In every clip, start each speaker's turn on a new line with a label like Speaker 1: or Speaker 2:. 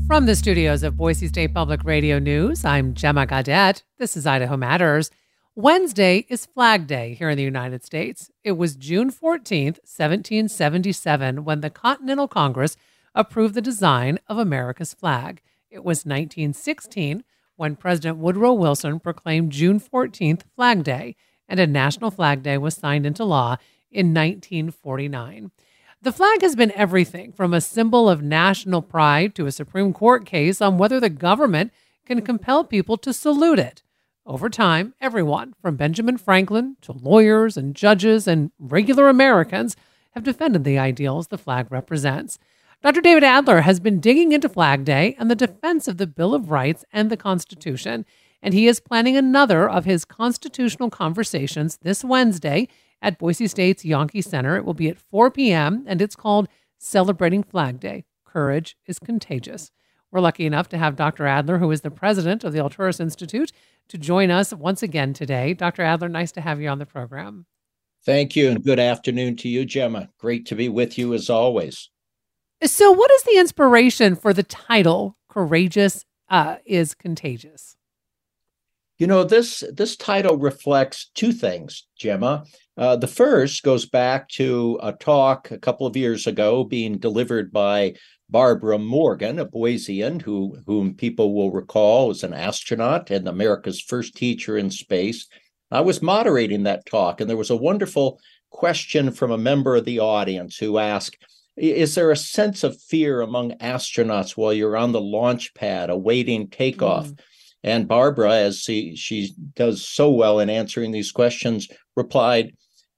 Speaker 1: From the studios of Boise State Public Radio News, I'm Gemma Gaudette. This is Idaho Matters. Wednesday is Flag Day here in the United States. It was June 14th, 1777, when the Continental Congress approved the design of America's flag. It was 1916 when President Woodrow Wilson proclaimed June 14th Flag Day, and a National Flag Day was signed into law in 1949. The flag has been everything from a symbol of national pride to a Supreme Court case on whether the government can compel people to salute it. Over time, everyone from Benjamin Franklin to lawyers and judges and regular Americans have defended the ideals the flag represents. Dr. David Adler has been digging into Flag Day and the defense of the Bill of Rights and the Constitution, and he is planning another of his constitutional conversations this Wednesday at Boise State's Yonke Center. It will be at 4 p.m., and it's called Celebrating Flag Day. Courage is Contagious. We're lucky enough to have Dr. Adler, who is the president of the Alturas Institute, to join us once again today. Dr. Adler, nice to have you on the program.
Speaker 2: Thank you, and good afternoon to you, Gemma. Great to be with you as always.
Speaker 1: So what is the inspiration for the title, Courageous is Contagious?
Speaker 2: You know, this title reflects two things, Gemma. The first goes back to a talk a couple of years ago being delivered by Barbara Morgan, a Boisean, whom people will recall was an astronaut and America's first teacher in space. I was moderating that talk, and there was a wonderful question from a member of the audience who asked, is there a sense of fear among astronauts while you're on the launch pad awaiting takeoff? And Barbara, as she does so well in answering these questions, replied,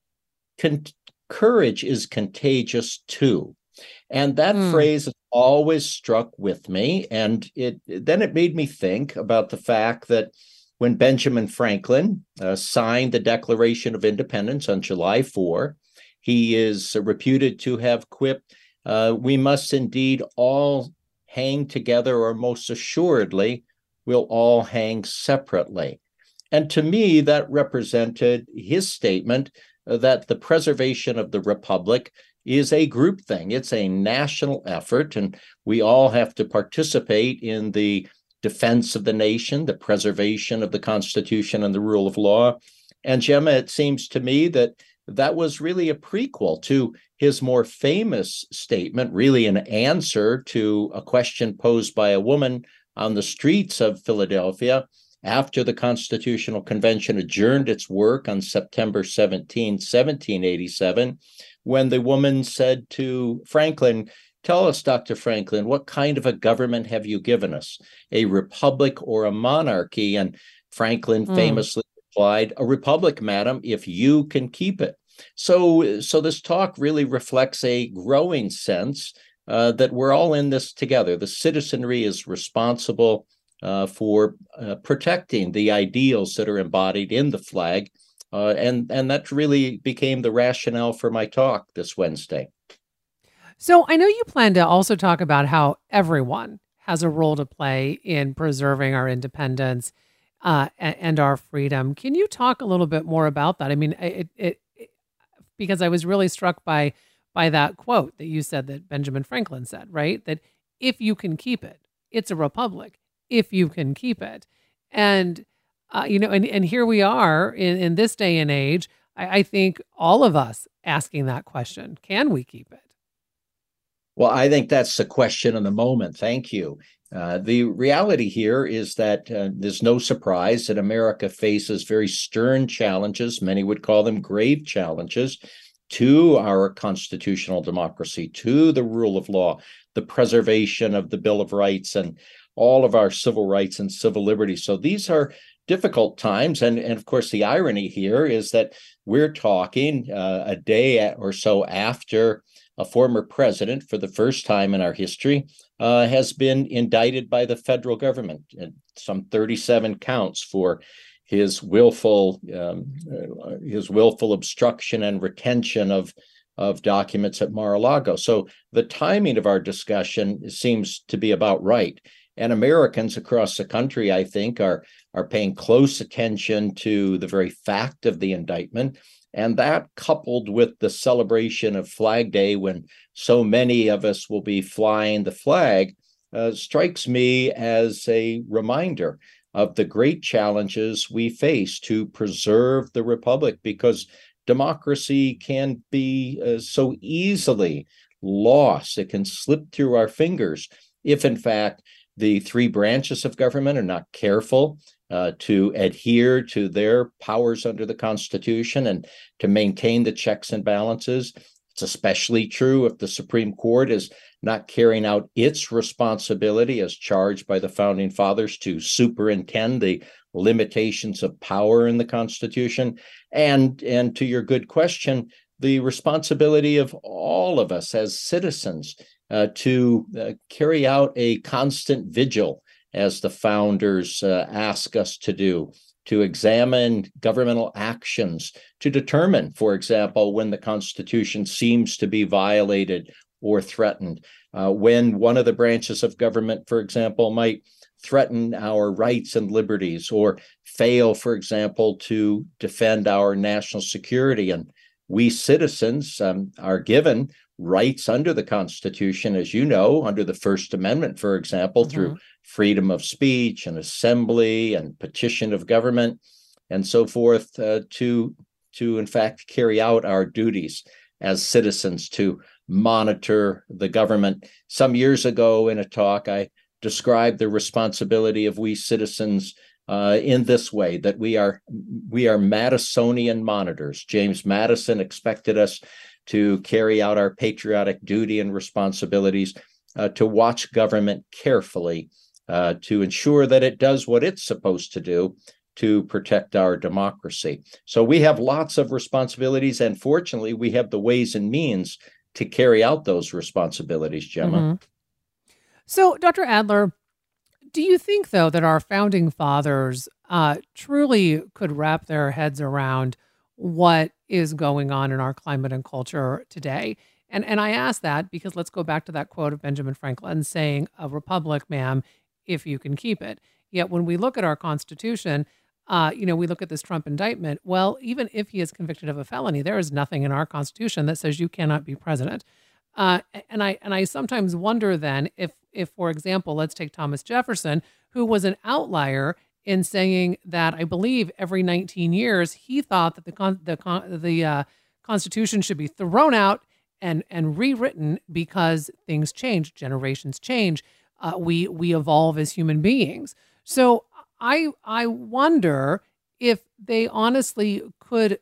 Speaker 2: courage is contagious too. And that phrase has always struck with me. And it made me think about the fact that when Benjamin Franklin signed the Declaration of Independence on July 4, he is reputed to have quipped, we must indeed all hang together, or most assuredly, we'll all hang separately. And to me, that represented his statement that the preservation of the Republic is a group thing. It's a national effort, and we all have to participate in the defense of the nation, the preservation of the Constitution and the rule of law. And Gemma, it seems to me that was really a prequel to his more famous statement, really an answer to a question posed by a woman on the streets of Philadelphia after the Constitutional Convention adjourned its work on September 17, 1787, when the woman said to Franklin, tell us, Dr. Franklin, what kind of a government have you given us, a republic or a monarchy? And Franklin famously replied, a republic, madam, if you can keep it. So this talk really reflects a growing sense that we're all in this together. The citizenry is responsible for protecting the ideals that are embodied in the flag. And that really became the rationale for my talk this Wednesday.
Speaker 1: So I know you plan to also talk about how everyone has a role to play in preserving our independence and our freedom. Can you talk a little bit more about that? I mean, because I was really struck by that quote that you said that Benjamin Franklin said, right? That if you can keep it, it's a republic. If you can keep it. And, and here we are in this day and age, I think all of us asking that question, can we keep it?
Speaker 2: Well, I think that's the question of the moment. Thank you. The reality here is that there's no surprise that America faces very stern challenges. Many would call them grave challenges to our constitutional democracy, to the rule of law, the preservation of the Bill of Rights, and all of our civil rights and civil liberties. So these are difficult times. And of course, the irony here is that we're talking a day or so after a former president, for the first time in our history, has been indicted by the federal government, some 37 counts for his willful obstruction and retention of documents at Mar-a-Lago. So the timing of our discussion seems to be about right. And Americans across the country, I think, are paying close attention to the very fact of the indictment. And that, coupled with the celebration of Flag Day, when so many of us will be flying the flag, strikes me as a reminder of the great challenges we face to preserve the republic, because democracy can be so easily lost. It can slip through our fingers if, in fact, the three branches of government are not careful to adhere to their powers under the Constitution and to maintain the checks and balances. It's especially true if the Supreme Court is not carrying out its responsibility as charged by the Founding Fathers to superintend the limitations of power in the Constitution. And to your good question, the responsibility of all of us as citizens to carry out a constant vigil, as the founders ask us to do, to examine governmental actions, to determine, for example, when the Constitution seems to be violated or threatened, when one of the branches of government, for example, might threaten our rights and liberties or fail, for example, to defend our national security. And we citizens are given rights under the Constitution, as you know, under the First Amendment, for example, through freedom of speech and assembly and petition of government and so forth, to in fact carry out our duties as citizens, to monitor the government. Some years ago in a talk, I described the responsibility of we citizens in this way, that we are Madisonian monitors. James Madison expected us to carry out our patriotic duty and responsibilities, to watch government carefully, to ensure that it does what it's supposed to do to protect our democracy. So we have lots of responsibilities, and fortunately, we have the ways and means to carry out those responsibilities, Gemma.
Speaker 1: Mm-hmm. So, Dr. Adler, do you think, though, that our founding fathers truly could wrap their heads around what is going on in our climate and culture today? And I ask that because let's go back to that quote of Benjamin Franklin saying, "A republic, ma'am, if you can keep it." Yet when we look at our Constitution, we look at this Trump indictment. Well, even if he is convicted of a felony, there is nothing in our Constitution that says you cannot be president. And I sometimes wonder then if, for example, let's take Thomas Jefferson, who was an outlier in saying that I believe every 19 years he thought that the Constitution should be thrown out and rewritten because things change, generations change, we evolve as human beings. So I wonder if they honestly could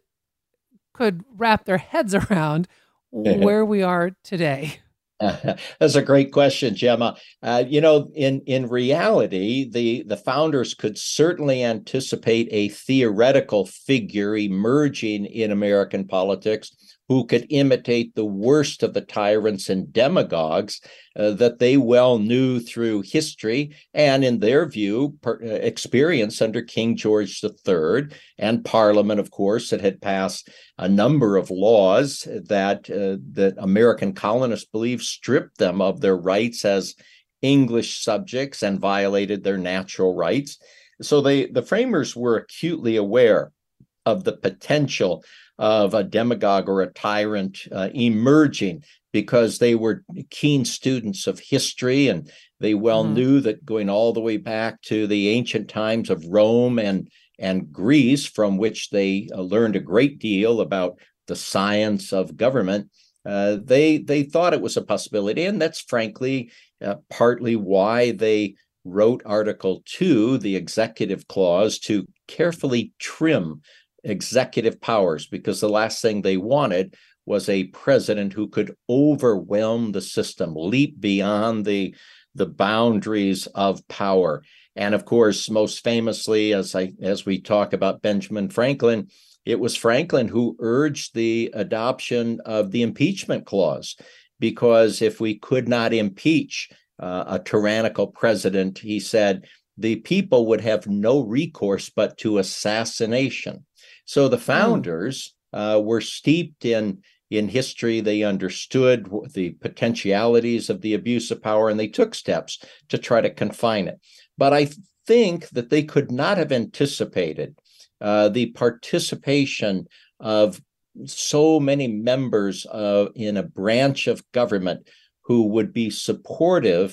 Speaker 1: wrap their heads around where we are today.
Speaker 2: That's a great question, Gemma. In reality, the founders could certainly anticipate a theoretical figure emerging in American politics who could imitate the worst of the tyrants and demagogues that they well knew through history and, in their view, experience under King George III and Parliament, of course, that had passed a number of laws that American colonists believed stripped them of their rights as English subjects and violated their natural rights. So the framers were acutely aware of the potential of a demagogue or a tyrant emerging, because they were keen students of history, and they well knew that going all the way back to the ancient times of Rome and Greece, from which they learned a great deal about the science of government, they thought it was a possibility. And that's frankly partly why they wrote Article 2, the executive clause, to carefully trim executive powers, because the last thing they wanted was a president who could overwhelm the system, leap beyond the boundaries of power. And of course, most famously, as we talk about Benjamin Franklin, it was Franklin who urged the adoption of the impeachment clause, because if we could not impeach a tyrannical president, he said, the people would have no recourse but to assassination. So the founders were steeped in history. They understood the potentialities of the abuse of power, and they took steps to try to confine it. But I think that they could not have anticipated the participation of so many members in a branch of government who would be supportive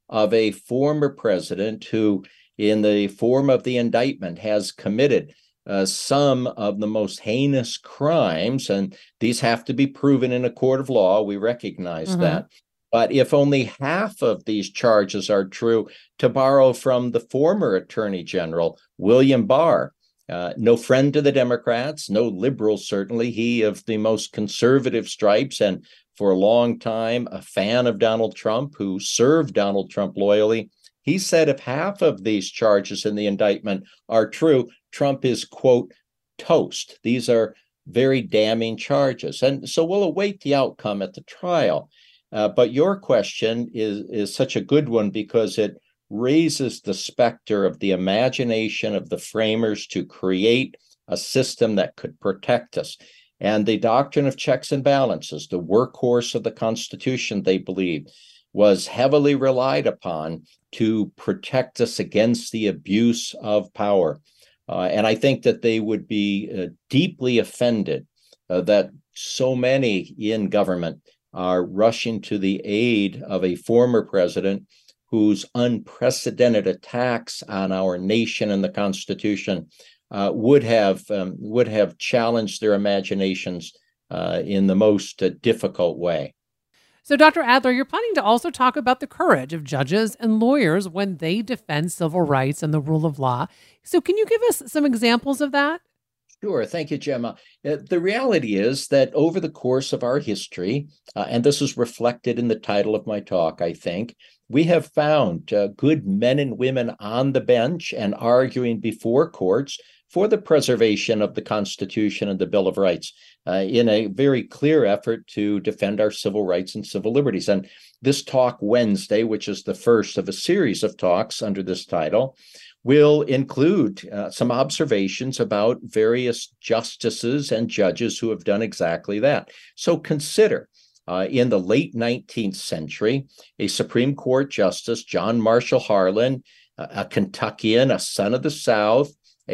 Speaker 2: of a former president who, in the form of the indictment, has committed some of the most heinous crimes, and these have to be proven in a court of law. We recognize that. But if only half of these charges are true, to borrow from the former Attorney General, William Barr, no friend to the Democrats, no liberal, certainly, he of the most conservative stripes, and for a long time a fan of Donald Trump, who served Donald Trump loyally. He said if half of these charges in the indictment are true, Trump is, quote, toast. These are very damning charges. And so we'll await the outcome at the trial. But your question is such a good one because it raises the specter of the imagination of the framers to create a system that could protect us. And the doctrine of checks and balances, the workhorse of the Constitution, they believe, was heavily relied upon to protect us against the abuse of power. And I think that they would be deeply offended that so many in government are rushing to the aid of a former president whose unprecedented attacks on our nation and the Constitution would have challenged their imaginations in the most difficult way.
Speaker 1: So, Dr. Adler, you're planning to also talk about the courage of judges and lawyers when they defend civil rights and the rule of law. So can you give us some examples of that?
Speaker 2: Sure. Thank you, Gemma. The reality is that over the course of our history, and this is reflected in the title of my talk, I think, we have found good men and women on the bench and arguing before courts for the preservation of the Constitution and the Bill of Rights in a very clear effort to defend our civil rights and civil liberties. And this talk Wednesday, which is the first of a series of talks under this title, will include some observations about various justices and judges who have done exactly that. So consider, in the late 19th century, a Supreme Court Justice, John Marshall Harlan, a Kentuckian, a son of the South,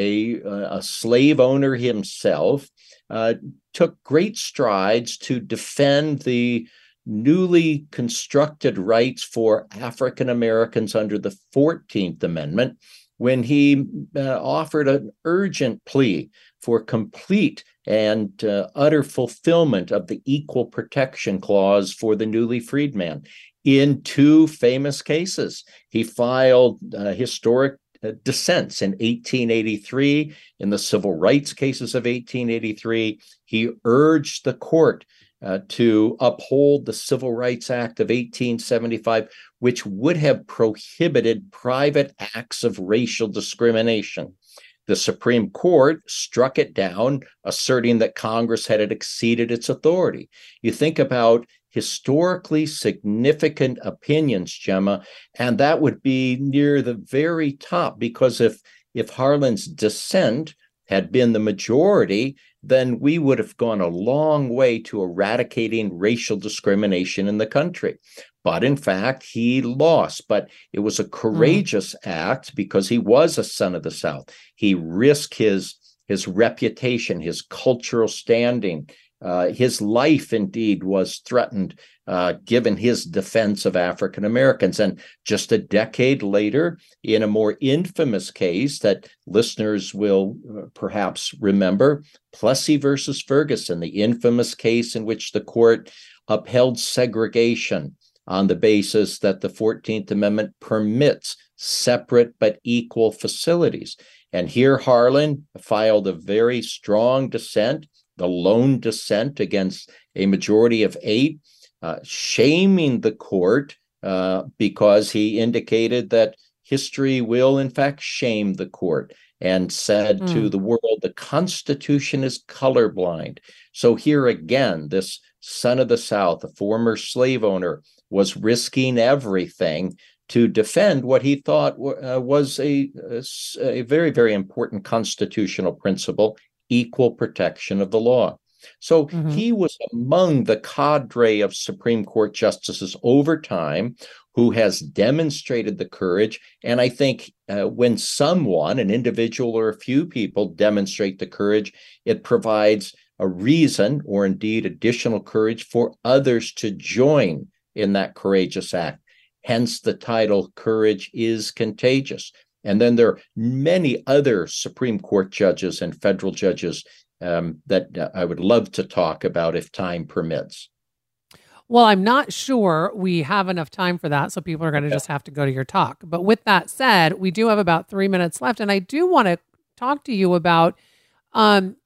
Speaker 2: a slave owner himself, took great strides to defend the newly constructed rights for African Americans under the 14th Amendment, when he offered an urgent plea for complete and utter fulfillment of the Equal Protection Clause for the newly freed man. In two famous cases, he filed historic dissents in 1883. In the civil rights cases of 1883, he urged the court to uphold the Civil Rights Act of 1875, which would have prohibited private acts of racial discrimination. The Supreme Court struck it down, asserting that Congress had exceeded its authority. You think about historically significant opinions, Gemma, and that would be near the very top, because if Harlan's dissent had been the majority, then we would have gone a long way to eradicating racial discrimination in the country. But in fact, he lost. But it was a courageous act because he was a son of the South. He risked his reputation, his cultural standing. His life, indeed, was threatened given his defense of African Americans. And just a decade later, in a more infamous case that listeners will perhaps remember, Plessy versus Ferguson, the infamous case in which the court upheld segregation on the basis that the 14th Amendment permits separate but equal facilities. And here Harlan filed a very strong dissent, the lone dissent against a majority of 8, shaming the court because he indicated that history will, in fact, shame the court, and said to the world, the Constitution is colorblind. So here again, this son of the South, a former slave owner, was risking everything to defend what he thought was a very, very important constitutional principle, equal protection of the law. So he was among the cadre of Supreme Court justices over time who has demonstrated the courage. And I think when someone, an individual or a few people, demonstrate the courage, it provides a reason, or indeed additional courage, for others to join in that courageous act. hence the title, Courage is Contagious. And then there are many other Supreme Court judges and federal judges that I would love to talk about if time permits.
Speaker 1: Well, I'm not sure we have enough time for that, so people are going to just have to go to your talk. But with that said, we do have about 3 minutes left, and I do want to talk to you about in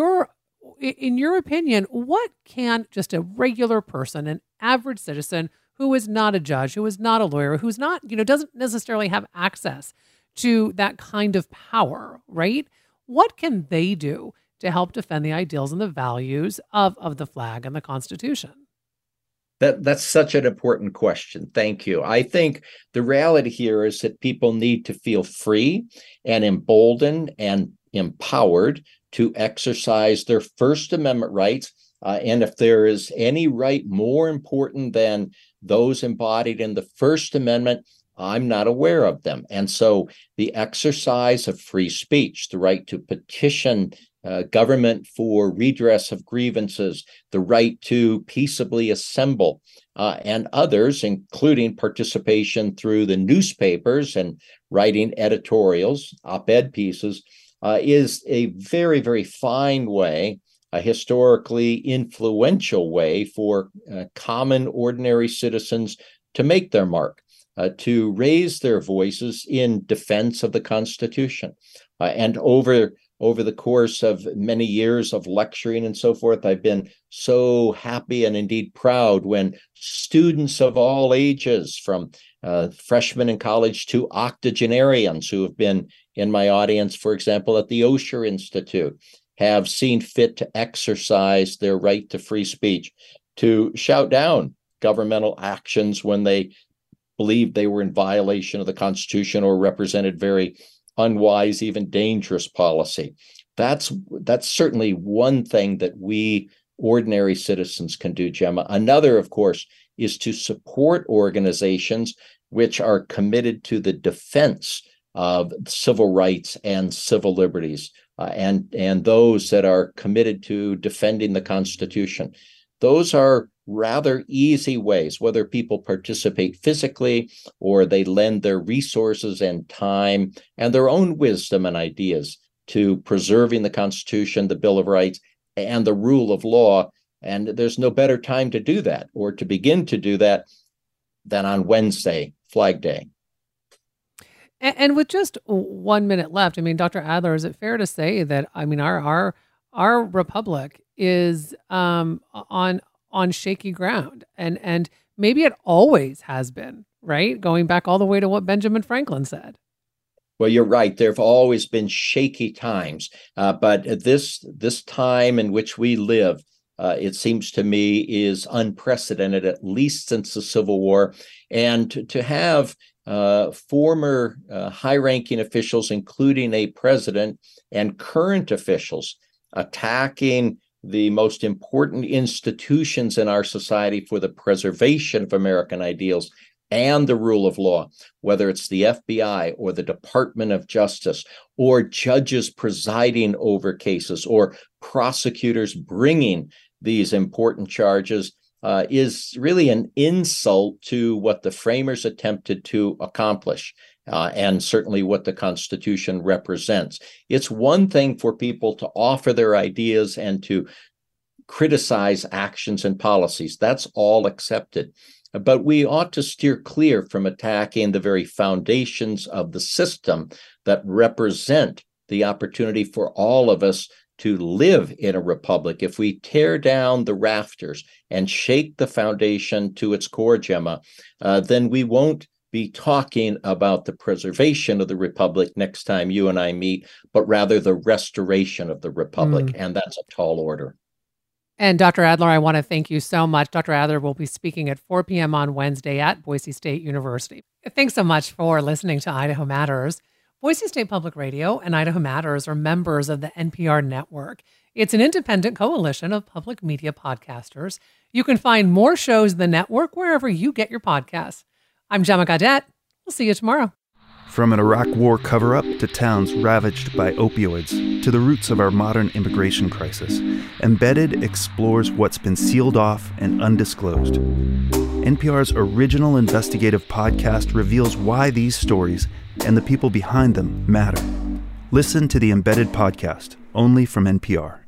Speaker 1: your opinion, what can just a regular person, an average citizen who is not a judge, who is not a lawyer, who's not, doesn't necessarily have access to that kind of power, right? What can they do to help defend the ideals and the values of the flag and the Constitution?
Speaker 2: That's such an important question. Thank you. I think the reality here is that people need to feel free and emboldened and empowered to exercise their First Amendment rights. And if there is any right more important than those embodied in the First Amendment, I'm not aware of them. And so the exercise of free speech, the right to petition government for redress of grievances, the right to peaceably assemble, and others, including participation through the newspapers and writing editorials, op-ed pieces, is a very, very fine way, a historically influential way for common, ordinary citizens to make their mark, to raise their voices in defense of the Constitution. And over the course of many years of lecturing and so forth, I've been so happy and indeed proud when students of all ages, from freshmen in college to octogenarians who have been in my audience, for example, at the Osher Institute, have seen fit to exercise their right to free speech, to shout down governmental actions when they believed they were in violation of the Constitution or represented very unwise, even dangerous policy. That's certainly one thing that we ordinary citizens can do, Gemma. Another, of course, is to support organizations which are committed to the defense of civil rights and civil liberties, and those that are committed to defending the Constitution. Those are rather easy ways, whether people participate physically or they lend their resources and time and their own wisdom and ideas to preserving the Constitution, the Bill of Rights, and the rule of law. And there's no better time to do that or to begin to do that than on Wednesday, Flag Day.
Speaker 1: And with just 1 minute left, I mean, Dr. Adler, is it fair to say that, I mean, our republic is on shaky ground, and maybe it always has been, right? Going back all the way to what Benjamin Franklin said.
Speaker 2: Well, you're right. There have always been shaky times, but this time in which we live, it seems to me, is unprecedented, at least since the Civil War. And to have former high-ranking officials, including a president, and current officials attacking the most important institutions in our society for the preservation of American ideals and the rule of law, whether it's the FBI or the Department of Justice or judges presiding over cases or prosecutors bringing these important charges, is really an insult to what the framers attempted to accomplish, and certainly what the Constitution represents. It's one thing for people to offer their ideas and to criticize actions and policies. That's all accepted. But we ought to steer clear from attacking the very foundations of the system that represent the opportunity for all of us to live in a republic. If we tear down the rafters and shake the foundation to its core, Gemma, then we won't be talking about the preservation of the republic next time you and I meet, but rather the restoration of the republic. And that's a tall order.
Speaker 1: And Dr. Adler, I want to thank you so much. Dr. Adler will be speaking at 4 p.m. on Wednesday at Boise State University. Thanks so much for listening to Idaho Matters. Boise State Public Radio and Idaho Matters are members of the NPR network. It's an independent coalition of public media podcasters. You can find more shows in the network wherever you get your podcasts. I'm Gemma Gaudette. We'll see you tomorrow.
Speaker 3: From an Iraq War cover-up to towns ravaged by opioids to the roots of our modern immigration crisis, Embedded explores what's been sealed off and undisclosed. NPR's original investigative podcast reveals why these stories and the people behind them matter. Listen to the Embedded podcast, only from NPR.